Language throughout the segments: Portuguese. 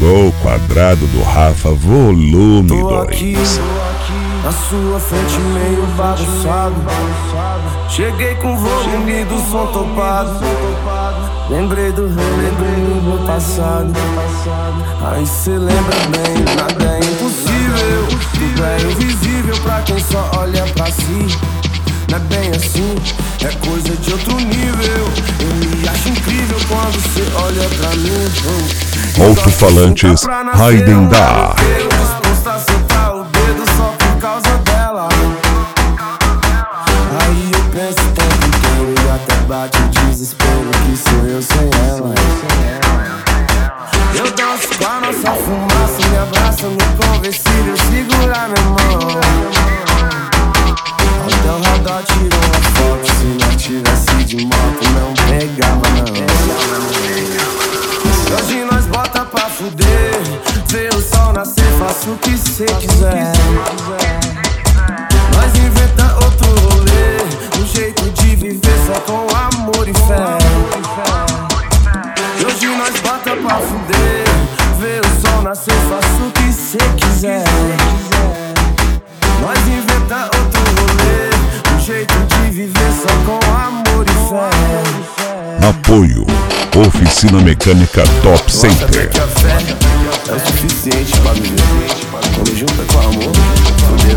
chegou o quadrado do Rafa, volume 2. Na sua frente meio bagunçado, cheguei com volume do som topado. Lembrei do meu passado. Aí cê lembra bem, nada é impossível. Tudo é invisível pra quem só olha pra si. Não é bem assim, é coisa de outro nível. Eu me acho incrível quando cê olha pra mim. Alto-falantes Raiden Da. Disposto a soltar o dedo só por causa dela. Aí eu penso o tempo inteiro e até bate o desespero que sou eu sem ela. Eu danço com a nossa fumaça, me abraça no conversível, segura minha mão. Até o radar tirou uma foto, se não tivesse de moto não pegava não. Hoje nós bota pra fuder, vê o sol nascer, faça o que cê quiser. Nós inventa outro rolê, um jeito de viver só com amor e fé. Hoje nós bota pra fuder, vê o sol nascer, faça o que cê quiser. Nós inventa outro rolê, um jeito de viver só com amor e fé. Apoio Oficina Mecânica Top Center. Que a fé é o suficiente pra viver. Quando junta com amor, fodeu.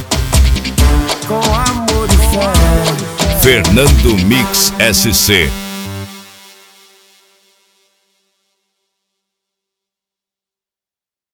Com amor e fé. Fernando Mix SC.